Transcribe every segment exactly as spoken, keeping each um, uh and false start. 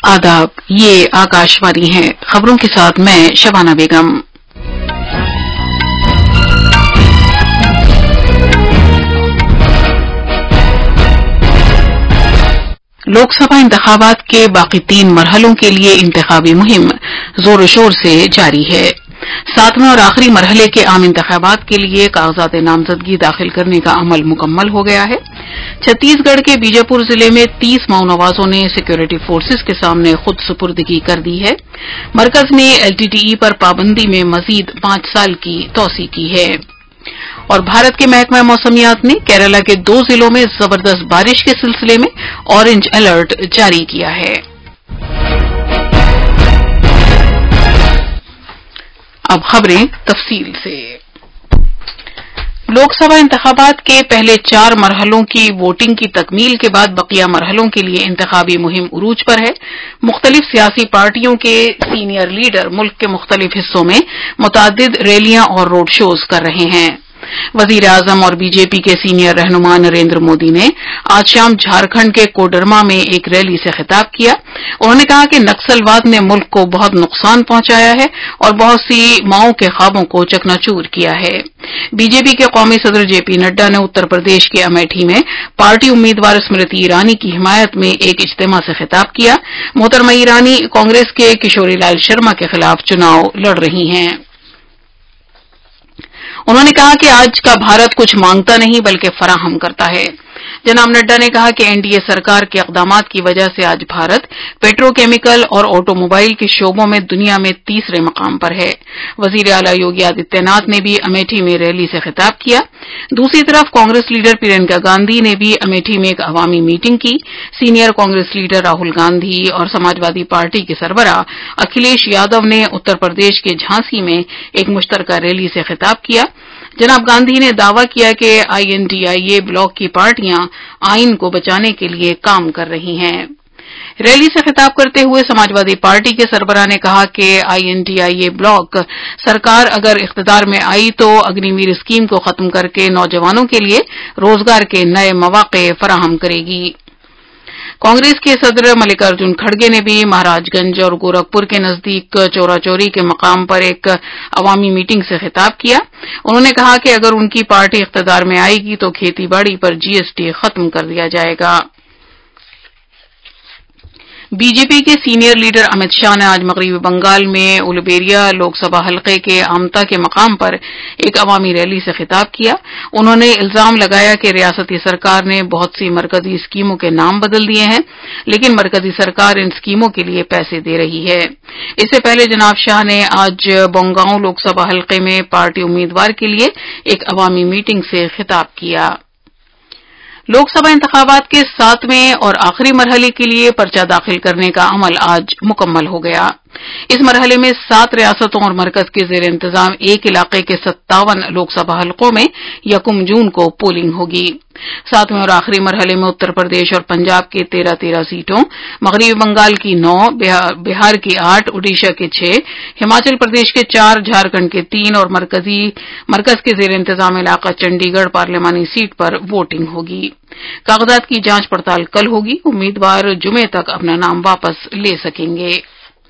आदाब, ये आकाशवाणी है। खबरों के साथ मैं शबाना बेगम। लोकसभा इंतखाबात के बाकी तीन मरहलों के लिए इंतखाबी मुहिम जोर शोर से जारी है। सातवें और आखिरी मरहले के आम इंतखाबात के लिए कागजात नामजदगी दाखिल करने का अमल मुकम्मल हो गया है। छत्तीसगढ़ के बीजापुर जिले में तीस माओनवाजों ने सिक्योरिटी फोर्सेस के सामने खुद सुपुर्दगी कर दी है। मरकज ने एलटीटीई पर पाबंदी में मजीद पांच साल की तौसी की है। और भारत के महकमा मौसमियात ने केरला के दो जिलों में जबरदस्त बारिश के सिलसिले में ऑरेंज अलर्ट जारी किया है। अब खबरें तफसील से। लोकसभा इंतखाबात के पहले चार मरहलों की वोटिंग की तकमील के बाद बकिया मरहलों के लिए इंतखाबी मुहिम उरूज पर है। मुख्तलिफ सियासी पार्टियों के सीनियर लीडर मुल्क के मुख्तलिफ हिस्सों में मुतअद्दिद रैलियां और रोड शोज कर रहे हैं। वजीर आजम और बीजेपी के सीनियर रहनुमा नरेंद्र मोदी ने आज शाम झारखंड के कोडरमा में एक रैली से खिताब किया। उन्होंने कहा कि नक्सलवाद ने मुल्क को बहुत नुकसान पहुंचाया है और बहुत सी माओं के ख्वाबों को चकनाचूर किया है। बीजेपी के कौमी सदर जेपी नड्डा ने उत्तर प्रदेश के अमेठी में पार्टी उम्मीदवार स्मृति ईरानी की हिमायत में एक इज्तिमा से खिताब किया। मोहतरमा ईरानी कांग्रेस के किशोरीलाल शर्मा के खिलाफ चुनाव लड़ रही हैं। उन्होंने कहा कि आज का भारत कुछ मांगता नहीं बल्कि फराहम करता है। जनाब नड्डा ने कहा कि एनडीए सरकार के इक़दामात की वजह से आज भारत पेट्रोकेमिकल और ऑटोमोबाइल के शोबों में दुनिया में तीसरे मकाम पर है। वजीर आला योगी आदित्यनाथ ने भी अमेठी में रैली से खिताब किया। दूसरी तरफ कांग्रेस लीडर प्रियंका गांधी ने भी अमेठी में एक अवामी मीटिंग की। सीनियर कांग्रेस लीडर राहुल गांधी और समाजवादी पार्टी के सरबराह अखिलेश यादव ने उत्तर प्रदेश के झांसी में एक मुश्तरका रैली से खिताब किया। जनाब गांधी ने दावा किया कि आईएनडीआईए ब्लॉक की पार्टियां आइन को बचाने के लिए काम कर रही हैं। रैली से खिताब करते हुए समाजवादी पार्टी के सरबराह ने कहा कि आईएनडीआईए ब्लॉक सरकार अगर इख्तियार में आई तो अग्निवीर स्कीम को खत्म करके नौजवानों के लिए रोजगार के नए मौके फराहम करेगी। कांग्रेस के सदर मल्लिकार्जुन खड़गे ने भी महाराजगंज और गोरखपुर के नजदीक चोराचोरी के मकाम पर एक अवामी मीटिंग से खिताब किया। उन्होंने कहा कि अगर उनकी पार्टी इख्तियार में आएगी तो खेतीबाड़ी पर जीएसटी खत्म कर दिया जाएगा। बीजेपी के सीनियर लीडर अमित शाह ने आज मगरबी बंगाल में उलुबेरिया लोकसभा हलके के आमता के मकाम पर एक अवामी रैली से खिताब किया। उन्होंने इल्जाम लगाया कि रियासती सरकार ने बहुत सी मरकजी स्कीमों के नाम बदल दिए हैं, लेकिन मरकजी सरकार इन स्कीमों के लिए पैसे दे रही है। इससे पहले जनाब शाह ने आज बोंगांव लोकसभा हलके में पार्टी उम्मीदवार के लिए एक अवामी मीटिंग से खिताब किया। लोकसभा इंतखाबात के सातवें और आखिरी मरहले के लिए पर्चा दाखिल करने का अमल आज मुकम्मल हो गया। इस मरहले में सात रियासतों और मरकज के जेर इंतजाम एक इलाके के सत्तावन लोकसभा हलकों में यकम जून को पोलिंग होगी। सातवें और आखिरी मरहले में उत्तर प्रदेश और पंजाब के तेरह तेरह सीटों, मगरबी बंगाल की नौ, बिहार की आठ, ओडिशा के छह, हिमाचल प्रदेश के चार, झारखंड के तीन और मरकजी मरकज के जेर इंतजाम इलाका चंडीगढ़ पार्लिमानी सीट पर वोटिंग होगी। कागजात की जांच पड़ताल कल होगी। उम्मीदवार जुमे तक अपना नाम वापस ले सकेंगे।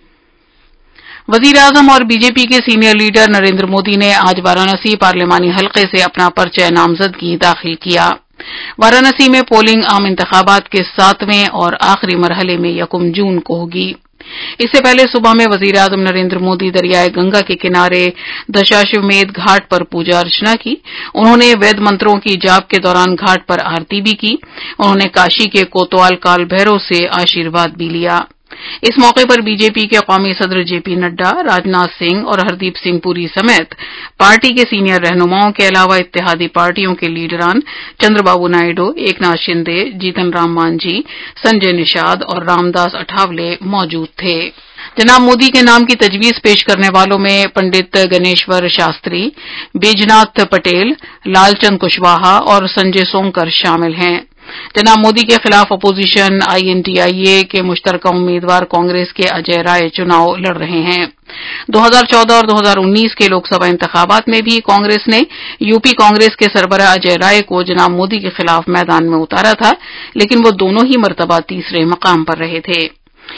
वजीर आजम और बीजेपी के सीनियर लीडर नरेंद्र मोदी ने आज वाराणसी पार्लिमानी हलके से अपना पर्चा नामजदगी दाखिल किया। वाराणसी में पोलिंग आम इंतखाबात के सातवें और आखिरी मरहले में यकम जून को होगी। इससे पहले सुबह में वजीर आजम नरेंद्र मोदी दरियाए गंगा के किनारे दशाश्वमेध घाट पर पूजा अर्चना की। उन्होंने वेद मंत्रों की जाप के दौरान घाट पर आरती भी की। उन्होंने काशी के कोतवाल काल भैरव से आशीर्वाद भी लिया। इस मौके पर बीजेपी के कौमी सदर जेपी नड्डा, राजनाथ सिंह और हरदीप सिंह पुरी समेत पार्टी के सीनियर रहनुमाओं के अलावा इत्तेहादी पार्टियों के लीडरान चंद्रबाबू नायडू, एकनाथ शिंदे, जीतन राम मांझी, संजय निषाद और रामदास अठावले मौजूद थे। जनाब मोदी के नाम की तजवीज पेश करने वालों में पंडित गणेश्वर शास्त्री, बैजनाथ पटेल, लालचंद कुशवाहा और संजय सोंकर शामिल हैं। जनाब मोदी के खिलाफ अपोजिशन आईएनडीआईए के मुश्तरका उम्मीदवार कांग्रेस के अजय राय चुनाव लड़ रहे हैं। दो हज़ार चौदह और दो हज़ार उन्नीस के लोकसभा इंतखाबात में भी कांग्रेस ने यूपी कांग्रेस के सरबराह अजय राय को जनाब मोदी के खिलाफ मैदान में उतारा था, लेकिन वो दोनों ही मर्तबा तीसरे मकाम पर रहे थे।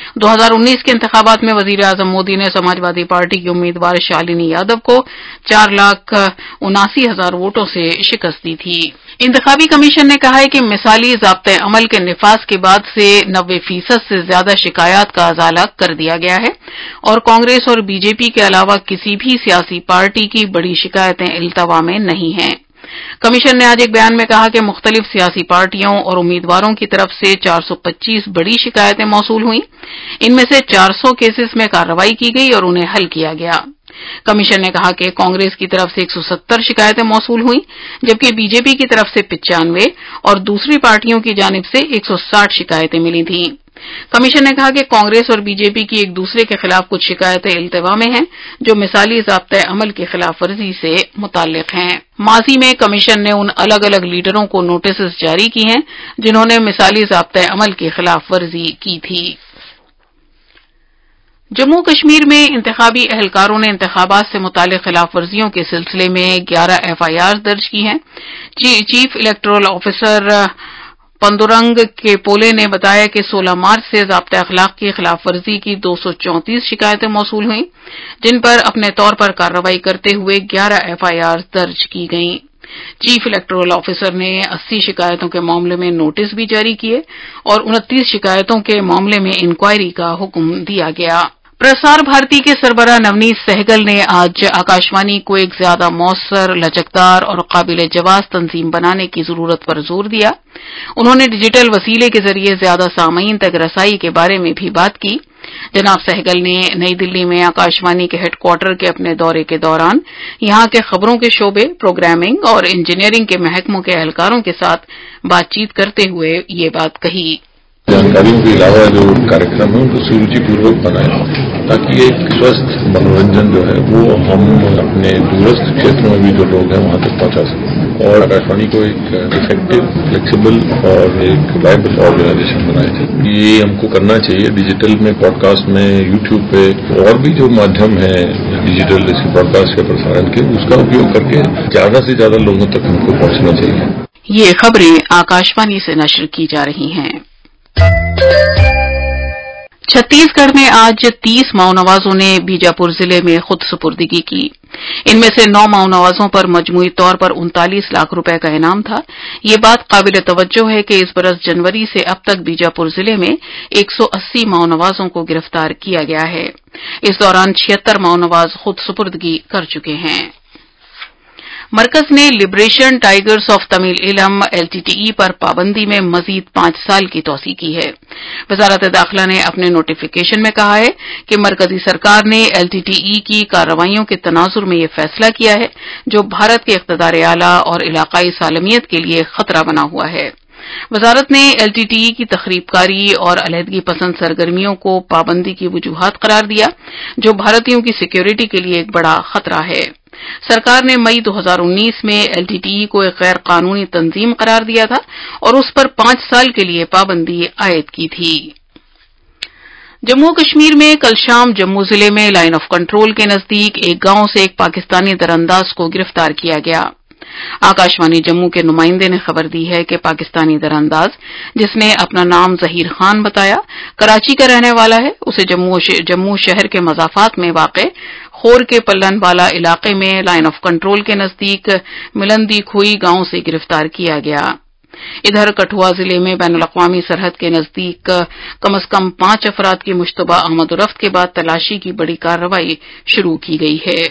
دو ہزار انیس کے انتخابات میں وزیر اعظم مودی نے سماجوادی پارٹی کی امیدوار شالنی یادو کو چار لاکھ اناسی ہزار ووٹوں سے شکست دی تھی۔ انتخابی کمیشن نے کہا ہے کہ مثالی ضابطۂ عمل کے نفاذ کے بعد سے نوے فیصد سے زیادہ شکایات کا ازالہ کر دیا گیا ہے اور کانگریس اور بی جے پی کے علاوہ کسی بھی سیاسی پارٹی کی بڑی شکایتیں التوا میں نہیں ہیں۔ کمیشن نے آج ایک بیان میں کہا کہ مختلف سیاسی پارٹیوں اور امیدواروں کی طرف سے چار سو پچیس بڑی شکایتیں موصول ہوئیں۔ ان میں سے چار سو کیسز میں کارروائی کی گئی اور انہیں حل کیا گیا۔ کمیشن نے کہا کہ کانگریس کی طرف سے ایک سو ستر شکایتیں موصول ہوئیں جبکہ بی جے پی کی طرف سے پچانوے اور دوسری پارٹیوں کی جانب سے ایک سو ساٹھ شکایتیں ملی تھیں۔ کمیشن نے کہا کہ کانگریس اور بی جے پی کی ایک دوسرے کے خلاف کچھ شکایتیں التوا میں ہیں جو مثالی ضابطۂ عمل کی خلاف ورزی سے متعلق ہیں۔ ماضی میں کمیشن نے ان الگ الگ لیڈروں کو نوٹسز جاری کی ہیں جنہوں نے مثالی ضابطۂ عمل کی خلاف ورزی کی تھی۔ جموں کشمیر میں انتخابی اہلکاروں نے انتخابات سے متعلق خلاف ورزیوں کے سلسلے میں گیارہ ایف آئی آر درج کی ہیں۔ چیف الیکٹورل آفیسر پندورنگ کے پولے نے بتایا کہ سولہ مارچ سے ضابطۂ اخلاق کی خلاف ورزی کی دو سو چونتیس شکایتیں موصول ہوئیں جن پر اپنے طور پر کارروائی کرتے ہوئے گیارہ ایف آئی آر درج کی گئیں۔ چیف الیکٹورل آفیسر نے اسی شکایتوں کے معاملے میں نوٹس بھی جاری کیے اور انتیس شکایتوں کے معاملے میں انکوائری کا حکم دیا گیا۔ پرسار بھارتی کے سربراہ نونیت سہگل نے آج آکاشوانی کو ایک زیادہ مؤثر، لچکدار اور قابل جواز تنظیم بنانے کی ضرورت پر زور دیا۔ انہوں نے ڈیجیٹل وسیلے کے ذریعے زیادہ سامعین تک رسائی کے بارے میں بھی بات کی۔ جناب سہگل نے نئی دلی میں آکاشوانی کے ہیڈ کوارٹر کے اپنے دورے کے دوران یہاں کے خبروں کے شعبے، پروگرامنگ اور انجینئرنگ کے محکموں کے اہلکاروں کے ساتھ بات چیت کرتے ہوئے یہ بات کہی۔ جانکاریوں کے علاوہ جو کارکرم ہے ان کو سروچی پوروک بنائے تاکہ ایک سوستھ منورنجن جو ہے وہ ہم اپنے دورست چھیتروں میں بھی جو لوگ ہیں وہاں تک پہنچا سکیں اور آکاشوانی کو ایک افیکٹو، فلیکسیبل اور ایک وائبل آرگنائزیشن بنائے تھے۔ یہ ہم کو کرنا چاہیے ڈیجیٹل میں، پوڈ کاسٹ میں، یوٹیوب پہ اور بھی جو مادھیم ہے ڈیجیٹل پوڈ کاسٹ کے پرسارن کے، اس کا اپیوگ کر کے زیادہ سے زیادہ لوگوں تک ہم کو پہنچنا چاہیے۔ یہ خبریں آکاشوانی سے نشر کی جا رہی ہیں۔ چھتیس گڑھ میں آج تیس ماؤنوازوں نے بیجاپور ضلع میں خود سپردگی کی۔ ان میں سے نو ماؤنوازوں پر مجموعی طور پر انتالیس لاکھ روپے کا انعام تھا۔ یہ بات قابل توجہ ہے کہ اس برس جنوری سے اب تک بیجاپور ضلع میں ایک سو اسی ماؤنوازوں کو گرفتار کیا گیا ہے۔ اس دوران چھہتر ماؤنواز خود سپردگی کر چکے ہیں۔ مرکز نے liberation tigers of Tamil Eelam L T T E پر پابندی میں مزید پانچ سال کی توسیع کی ہے۔ وزارت داخلہ نے اپنے نوٹیفیکیشن میں کہا ہے کہ مرکزی سرکار نے ایل ٹی ٹی ای کی کارروائیوں کے تناظر میں یہ فیصلہ کیا ہے جو بھارت کے اقتدار اعلیٰ اور علاقائی سالمیت کے لیے خطرہ بنا ہوا ہے۔ وزارت نے ایل ٹی ٹی ای کی تخریب کاری اور علیحدگی پسند سرگرمیوں کو پابندی کی وجوہات قرار دیا جو بھارتیوں کی سیکیورٹی کے لیے ایک بڑا خطرہ ہے۔ سرکار نے مئی دو ہزار انیس میں ایل ٹی ٹی ای کو ایک غیر قانونی تنظیم قرار دیا تھا اور اس پر پانچ سال کے لیے پابندی عائد کی تھی۔ جموں کشمیر میں کل شام جموں ضلع میں لائن آف کنٹرول کے نزدیک ایک گاؤں سے ایک پاکستانی درانداز کو گرفتار کیا گیا۔ آکاشوانی جموں کے نمائندے نے خبر دی ہے کہ پاکستانی درانداز جس نے اپنا نام ظہیر خان بتایا کراچی کا رہنے والا ہے، اسے جموں شہر کے مضافات میں واقع خور کے پلن والا علاقے میں لائن آف کنٹرول کے نزدیک ملندی کھوئی گاؤں سے گرفتار کیا گیا۔ ادھر کٹھوا ضلع میں بین الاقوامی سرحد کے نزدیک کم از کم پانچ افراد کی مشتبہ آمد و رفت کے بعد تلاشی کی بڑی کارروائی شروع کی گئی ہے۔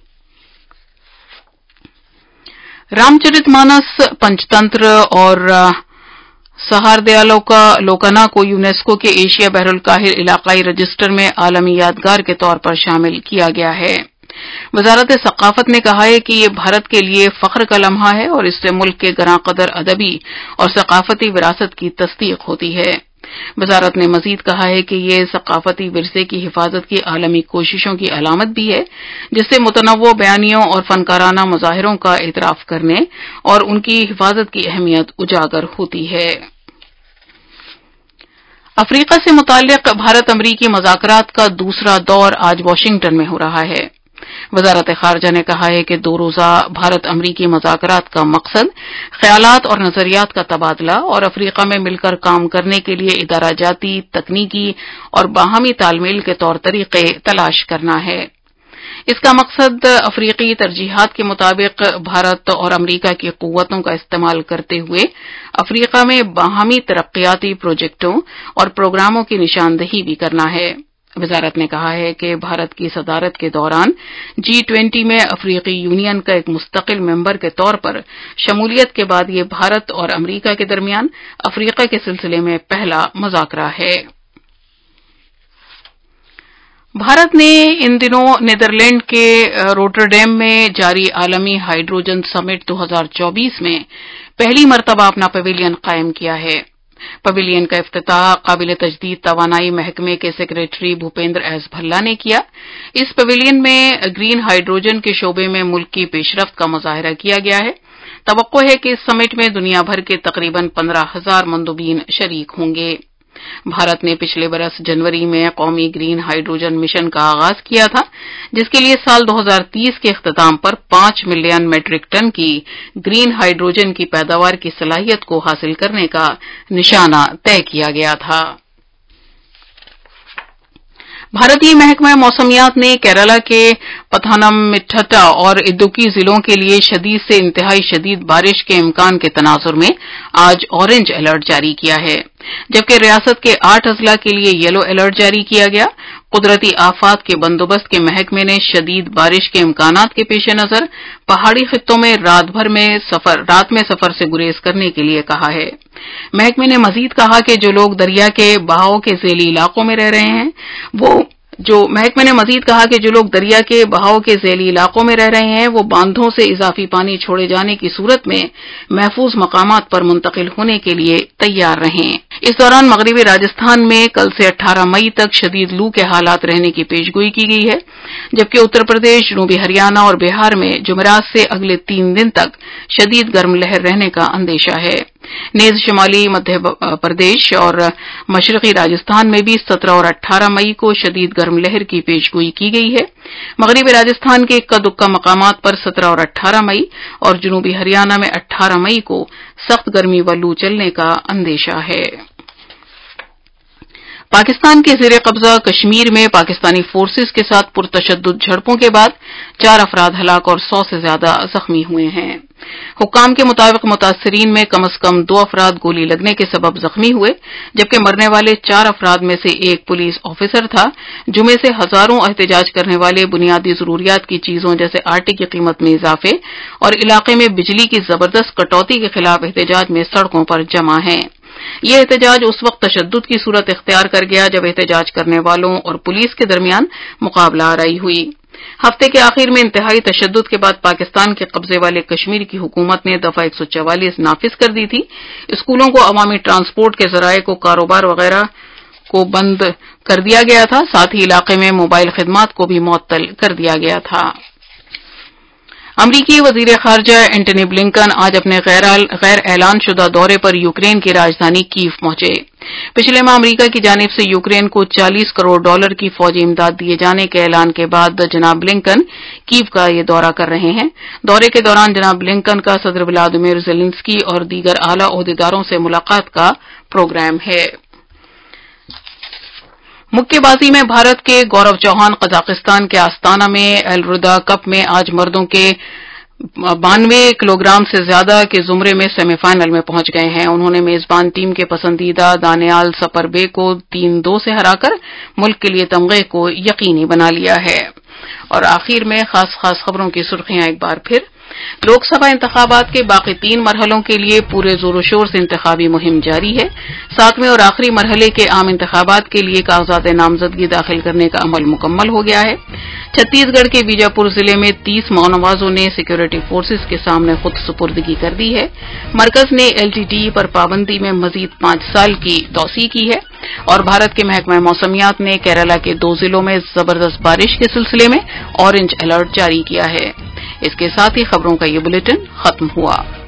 رام چرت مانس، پنچتنتر اور سہاردیا لوکنا کو یونیسکو کے ایشیا بحر الکاہل علاقائی رجسٹر میں عالمی یادگار کے طور پر شامل کیا گیا ہے۔ وزارت ثقافت نے کہا ہے کہ یہ بھارت کے لیے فخر کا لمحہ ہے اور اس سے ملک کے گراں قدر ادبی اور ثقافتی وراثت کی تصدیق ہوتی ہے۔ وزارت نے مزید کہا ہے کہ یہ ثقافتی ورثے کی حفاظت کی عالمی کوششوں کی علامت بھی ہے جس سے متنوع بیانیوں اور فنکارانہ مظاہروں کا اعتراف کرنے اور ان کی حفاظت کی اہمیت اجاگر ہوتی ہے۔ افریقہ سے متعلق بھارت امریکی مذاکرات کا دوسرا دور آج واشنگٹن میں ہو رہا ہے۔ وزارت خارجہ نے کہا ہے کہ دو روزہ بھارت امریکی مذاکرات کا مقصد خیالات اور نظریات کا تبادلہ اور افریقہ میں مل کر کام کرنے کے لیے ادارہ جاتی، تکنیکی اور باہمی تال میل کے طور طریقے تلاش کرنا ہے۔ اس کا مقصد افریقی ترجیحات کے مطابق بھارت اور امریکہ کی قوتوں کا استعمال کرتے ہوئے افریقہ میں باہمی ترقیاتی پروجیکٹوں اور پروگراموں کی نشاندہی بھی کرنا ہے۔ وزارت نے کہا ہے کہ بھارت کی صدارت کے دوران جی ٹوئنٹی میں افریقی یونین کا ایک مستقل ممبر کے طور پر شمولیت کے بعد یہ بھارت اور امریکہ کے درمیان افریقہ کے سلسلے میں پہلا مذاکرہ ہے۔ بھارت نے ان دنوں نیدرلینڈ کے روٹرڈیم میں جاری عالمی ہائیڈروجن سمٹ دو ہزار چوبیس میں پہلی مرتبہ اپنا پویلین قائم کیا ہے۔ پویلین کا افتتاح قابل تجدید توانائی محکمے کے سیکریٹری بھوپیندر ایس بھلا نے کیا۔ اس پویلین میں گرین ہائیڈروجن کے شعبے میں ملک کی پیش رفت کا مظاہرہ کیا گیا ہے۔ توقع ہے کہ اس سمٹ میں دنیا بھر کے تقریباً پندرہ ہزار مندوبین شریک ہوں گے۔ بھارت نے پچھلے برس جنوری میں قومی گرین ہائیڈروجن مشن کا آغاز کیا تھا، جس کے لیے سال دو ہزار تیس کے اختتام پر پانچ ملین میٹرک ٹن کی گرین ہائیڈروجن کی پیداوار کی صلاحیت کو حاصل کرنے کا نشانہ طے کیا گیا تھا۔ بھارتی محکمہ موسمیات نے کیرالہ کے پتھانمتھٹا اور ادوکی ضلعوں کے لیے شدید سے انتہائی شدید بارش کے امکان کے تناظر میں آج اورنج الرٹ جاری کیا ہے، جبکہ ریاست کے آٹھ اضلاع کے لیے یلو الرٹ جاری کیا گیا۔ قدرتی آفات کے بندوبست کے محکمے نے شدید بارش کے امکانات کے پیش نظر پہاڑی خطوں میں رات بھر میں سفر رات میں سفر سے گریز کرنے کے لیے کہا ہے۔ محکمے نے مزید کہا کہ جو لوگ دریا کے بہاؤ کے ذیلی علاقوں میں رہ رہے ہیں وہ جو محکمے نے مزید کہا کہ جو لوگ دریا کے بہاؤ کے ذیلی علاقوں میں رہ رہے ہیں وہ باندھوں سے اضافی پانی چھوڑے جانے کی صورت میں محفوظ مقامات پر منتقل ہونے کے لیے تیار رہیں۔ اس دوران مغربی راجستھان میں کل سے اٹھارہ مئی تک شدید لو کے حالات رہنے کی پیشگوئی کی گئی ہے، جبکہ اتر پردیش، جنوبی ہریانہ اور بہار میں جمعرات سے اگلے تین دن تک شدید گرم لہر رہنے کا اندیشہ ہے۔ نیز شمالی مدھیہ پردیش اور مشرقی راجستھان میں بھی سترہ اور اٹھارہ مئی کو شدید گرم لہر کی پیشگوئی کی گئی ہے۔ مغربی راجستھان کے اکا دکا مقامات پر سترہ اور اٹھارہ مئی اور جنوبی ہریانہ میں اٹھارہ مئی کو سخت گرمی و لو چلنے کا اندیشہ ہے۔ پاکستان کے زیر قبضہ کشمیر میں پاکستانی فورسز کے ساتھ پرتشدد جھڑپوں کے بعد چار افراد ہلاک اور سو سے زیادہ زخمی ہوئے ہیں۔ حکام کے مطابق متاثرین میں کم از کم دو افراد گولی لگنے کے سبب زخمی ہوئے، جبکہ مرنے والے چار افراد میں سے ایک پولیس آفیسر تھا، جمعے سے ہزاروں احتجاج کرنے والے بنیادی ضروریات کی چیزوں جیسے آٹے کی قیمت میں اضافے اور علاقے میں بجلی کی زبردست کٹوتی کے خلاف احتجاج میں سڑکوں پر جمع ہیں۔ یہ احتجاج اس وقت تشدد کی صورت اختیار کر گیا جب احتجاج کرنے والوں اور پولیس کے درمیان مقابلہ آرائی ہوئی۔ ہفتے کے آخر میں انتہائی تشدد کے بعد پاکستان کے قبضے والے کشمیر کی حکومت نے دفعہ ایک سو چوالیس نافذ کر دی تھی۔ اسکولوں کو، عوامی ٹرانسپورٹ کے ذرائع کو، کاروبار وغیرہ کو بند کر دیا گیا تھا، ساتھ ہی علاقے میں موبائل خدمات کو بھی معطل کر دیا گیا تھا۔ امریکی وزیر خارجہ اینٹنی بلنکن آج اپنے غیر اعلان شدہ دورے پر یوکرین کی راجدھانی کیف پہنچے۔ پچھلے ماہ امریکہ کی جانب سے یوکرین کو چالیس کروڑ ڈالر کی فوجی امداد دیے جانے کے اعلان کے بعد جناب بلنکن کیف کا یہ دورہ کر رہے ہیں۔ دورے کے دوران جناب بلنکن کا صدر ولادیمیر زیلنسکی اور دیگر اعلیٰ عہدیداروں سے ملاقات کا پروگرام ہے۔ مکے بازی میں بھارت کے گورو چوہان قزاقستان کے آستانہ میں ایلرودا کپ میں آج مردوں کے بانوے کلو گرام سے زیادہ کے زمرے میں سیمی فائنل میں پہنچ گئے ہیں۔ انہوں نے میزبان ٹیم کے پسندیدہ دانیال سپربے کو تین دو سے ہرا کر ملک کے لیے تمغے کو یقینی بنا لیا ہے۔ اور آخر میں خاص خاص خبروں کی سرخیاں ایک بار پھر۔ لوک سبھا انتخابات کے باقی تین مرحلوں کے لیے پورے زور و شور سے انتخابی مہم جاری ہے۔ ساتویں اور آخری مرحلے کے عام انتخابات کے لیے کاغذات نامزدگی داخل کرنے کا عمل مکمل ہو گیا ہے۔ چھتیس گڑھ کے بیجاپور ضلع میں تیس ماونوازوں نے سیکورٹی فورسز کے سامنے خود سپردگی کر دی ہے۔ مرکز نے ایل ٹی ٹی ای پر پابندی میں مزید پانچ سال کی توسیع کی ہے، اور بھارت کے محکمہ موسمیات نے کیرالہ کے دو ضلعوں میں زبردست بارش کے سلسلے میں اورنج الرٹ جاری کیا ہے۔ اس کے ساتھ ہی خبروں کا یہ بلیٹن ختم ہوا۔